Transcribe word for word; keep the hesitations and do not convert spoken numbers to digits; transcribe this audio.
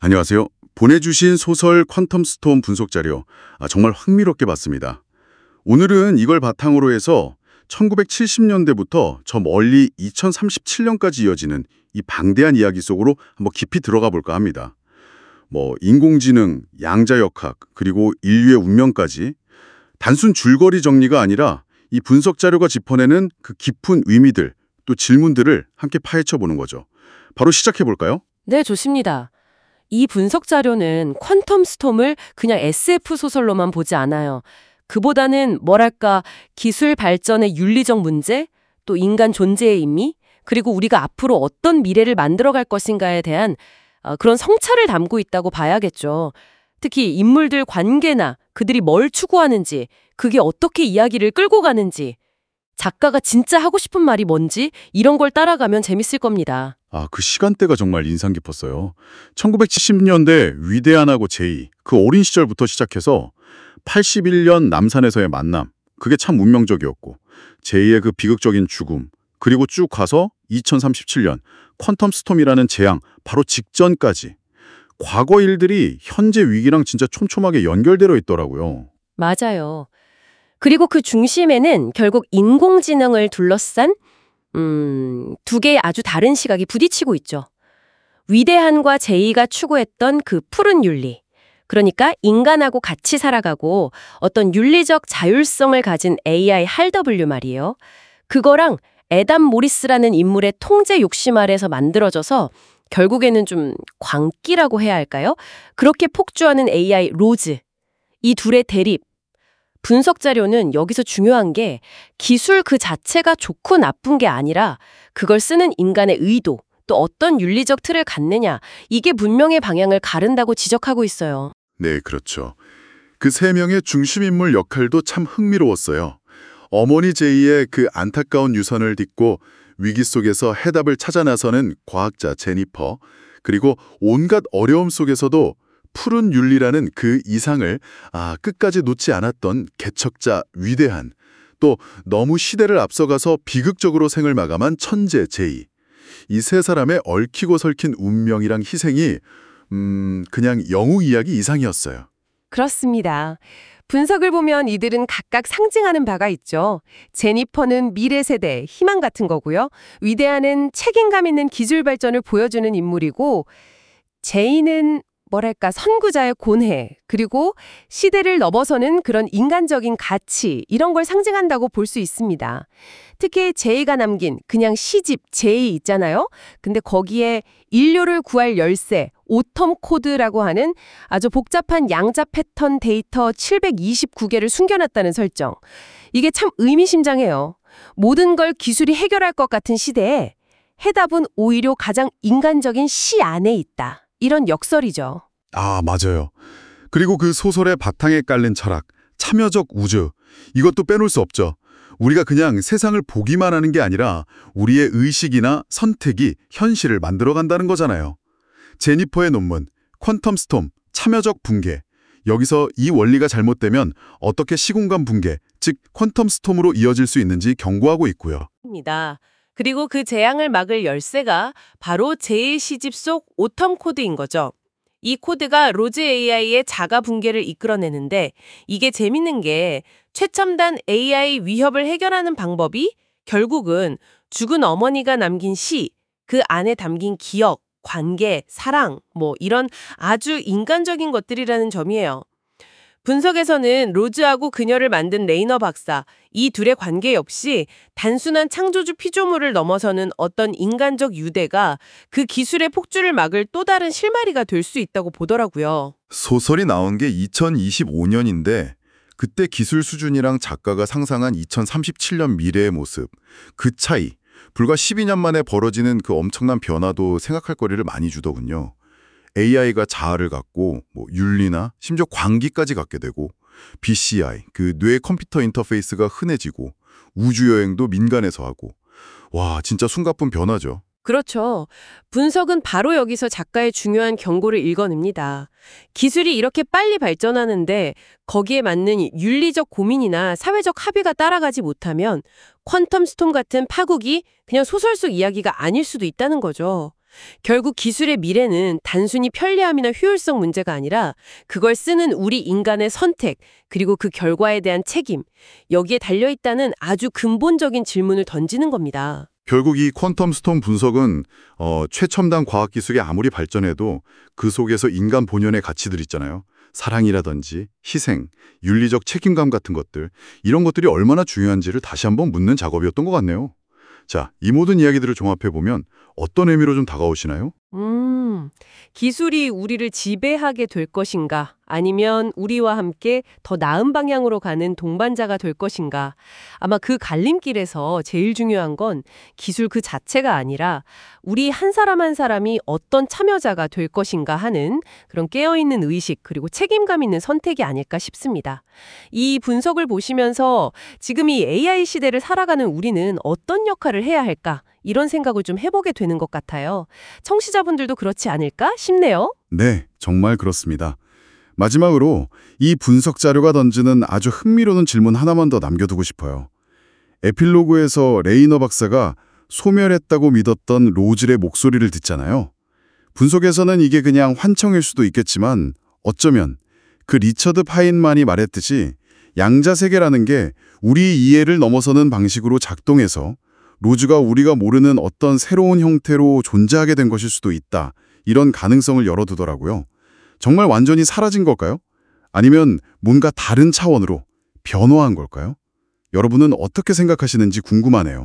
안녕하세요. 보내주신 소설 퀀텀 스톰 분석 자료 아, 정말 흥미롭게 봤습니다. 오늘은 이걸 바탕으로 해서 천구백칠십 년대부터 저 멀리 이천삼십칠 년까지 이어지는 이 방대한 이야기 속으로 한번 깊이 들어가 볼까 합니다. 뭐 인공지능, 양자역학, 그리고 인류의 운명까지 단순 줄거리 정리가 아니라 이 분석 자료가 짚어내는 그 깊은 의미들, 또 질문들을 함께 파헤쳐 보는 거죠. 바로 시작해 볼까요? 네, 좋습니다. 이 분석 자료는 퀀텀 스톰을 그냥 에스에프 소설로만 보지 않아요. 그보다는 뭐랄까 기술 발전의 윤리적 문제, 또 인간 존재의 의미, 그리고 우리가 앞으로 어떤 미래를 만들어갈 것인가에 대한 어, 그런 성찰을 담고 있다고 봐야겠죠. 특히 인물들 관계나 그들이 뭘 추구하는지, 그게 어떻게 이야기를 끌고 가는지, 작가가 진짜 하고 싶은 말이 뭔지 이런 걸 따라가면 재밌을 겁니다. 아, 그 시간대가 정말 인상 깊었어요. 천구백칠십 년대 위대한하고 제이, 그 어린 시절부터 시작해서 팔십일 년 남산에서의 만남, 그게 참 운명적이었고, 제이의 그 비극적인 죽음, 그리고 쭉 가서 이천삼십칠 년 퀀텀 스톰이라는 재앙 바로 직전까지 과거 일들이 현재 위기랑 진짜 촘촘하게 연결되어 있더라고요. 맞아요. 그리고 그 중심에는 결국 인공지능을 둘러싼 음, 두 개의 아주 다른 시각이 부딪히고 있죠. 위대한과 제이가 추구했던 그 푸른 윤리. 그러니까 인간하고 같이 살아가고 어떤 윤리적 자율성을 가진 에이아이 알더블유 말이에요. 그거랑 에담 모리스라는 인물의 통제 욕심 아래서 만들어져서 결국에는 좀 광기라고 해야 할까요? 그렇게 폭주하는 에이아이 로즈. 이 둘의 대립. 분석 자료는 여기서 중요한 게 기술 그 자체가 좋고 나쁜 게 아니라 그걸 쓰는 인간의 의도, 또 어떤 윤리적 틀을 갖느냐, 이게 문명의 방향을 가른다고 지적하고 있어요. 네, 그렇죠. 그 세 명의 중심인물 역할도 참 흥미로웠어요. 어머니 제이의 그 안타까운 유선을 딛고 위기 속에서 해답을 찾아 나서는 과학자 제니퍼, 그리고 온갖 어려움 속에서도 푸른 윤리라는 그 이상을 아, 끝까지 놓지 않았던 개척자 위대한, 또 너무 시대를 앞서가서 비극적으로 생을 마감한 천재 제이. 이 세 사람의 얽히고 설킨 운명이랑 희생이 음, 그냥 영웅 이야기 이상이었어요. 그렇습니다. 분석을 보면 이들은 각각 상징하는 바가 있죠. 제니퍼는 미래 세대, 희망 같은 거고요. 위대한은 책임감 있는 기술 발전을 보여주는 인물이고, 제이는 뭐랄까 선구자의 고뇌, 그리고 시대를 넘어서는 그런 인간적인 가치, 이런 걸 상징한다고 볼 수 있습니다. 특히 제이가 남긴 그냥 시집 제이 있잖아요. 근데 거기에 인류를 구할 열쇠, 오텀 코드라고 하는 아주 복잡한 양자 패턴 데이터 칠백이십구 개를 숨겨놨다는 설정. 이게 참 의미심장해요. 모든 걸 기술이 해결할 것 같은 시대에 해답은 오히려 가장 인간적인 시 안에 있다. 이런 역설이죠. 아, 맞아요. 그리고 그 소설의 바탕에 깔린 철학, 참여적 우주, 이것도 빼놓을 수 없죠. 우리가 그냥 세상을 보기만 하는 게 아니라 우리의 의식이나 선택이 현실을 만들어간다는 거잖아요. 제니퍼의 논문, 퀀텀 스톰, 참여적 붕괴. 여기서 이 원리가 잘못되면 어떻게 시공간 붕괴, 즉 퀀텀 스톰으로 이어질 수 있는지 경고하고 있고요. 입니다. 그리고 그 재앙을 막을 열쇠가 바로 제이 시집 속 오텀 코드인 거죠. 이 코드가 로즈 에이아이의 자가 붕괴를 이끌어내는데 이게 재밌는 게 최첨단 에이아이 위협을 해결하는 방법이 결국은 죽은 어머니가 남긴 시, 그 안에 담긴 기억, 관계, 사랑, 뭐 이런 아주 인간적인 것들이라는 점이에요. 분석에서는 로즈하고 그녀를 만든 레이너 박사, 이 둘의 관계 역시 단순한 창조주 피조물을 넘어서는 어떤 인간적 유대가 그 기술의 폭주를 막을 또 다른 실마리가 될 수 있다고 보더라고요. 소설이 나온 게 이천이십오 년인데 그때 기술 수준이랑 작가가 상상한 이천삼십칠 년 미래의 모습, 그 차이, 불과 십이 년 만에 벌어지는 그 엄청난 변화도 생각할 거리를 많이 주더군요. 에이아이가 자아를 갖고 뭐 윤리나 심지어 광기까지 갖게 되고 비씨아이, 그 뇌 컴퓨터 인터페이스가 흔해지고 우주여행도 민간에서 하고 와, 진짜 숨가쁜 변화죠. 그렇죠. 분석은 바로 여기서 작가의 중요한 경고를 읽어냅니다. 기술이 이렇게 빨리 발전하는데 거기에 맞는 윤리적 고민이나 사회적 합의가 따라가지 못하면 퀀텀 스톰 같은 파국이 그냥 소설 속 이야기가 아닐 수도 있다는 거죠. 결국 기술의 미래는 단순히 편리함이나 효율성 문제가 아니라 그걸 쓰는 우리 인간의 선택, 그리고 그 결과에 대한 책임, 여기에 달려있다는 아주 근본적인 질문을 던지는 겁니다. 결국 이 퀀텀 스톰 분석은 어, 최첨단 과학기술이 아무리 발전해도 그 속에서 인간 본연의 가치들 있잖아요. 사랑이라든지 희생, 윤리적 책임감 같은 것들, 이런 것들이 얼마나 중요한지를 다시 한번 묻는 작업이었던 것 같네요. 자, 이 모든 이야기들을 종합해보면 어떤 의미로 좀 다가오시나요? 음, 기술이 우리를 지배하게 될 것인가? 아니면 우리와 함께 더 나은 방향으로 가는 동반자가 될 것인가? 아마 그 갈림길에서 제일 중요한 건 기술 그 자체가 아니라 우리 한 사람 한 사람이 어떤 참여자가 될 것인가 하는 그런 깨어있는 의식 그리고 책임감 있는 선택이 아닐까 싶습니다. 이 분석을 보시면서 지금 이 에이아이 시대를 살아가는 우리는 어떤 역할을 해야 할까? 이런 생각을 좀 해보게 되는 것 같아요. 청취자분들도 그렇지 않을까 싶네요. 네, 정말 그렇습니다. 마지막으로 이 분석 자료가 던지는 아주 흥미로운 질문 하나만 더 남겨두고 싶어요. 에필로그에서 레이너 박사가 소멸했다고 믿었던 로즐의 목소리를 듣잖아요. 분석에서는 이게 그냥 환청일 수도 있겠지만 어쩌면 그 리처드 파인만이 말했듯이 양자세계라는 게 우리 이해를 넘어서는 방식으로 작동해서 로즈가 우리가 모르는 어떤 새로운 형태로 존재하게 된 것일 수도 있다. 이런 가능성을 열어두더라고요. 정말 완전히 사라진 걸까요? 아니면 뭔가 다른 차원으로 변화한 걸까요? 여러분은 어떻게 생각하시는지 궁금하네요.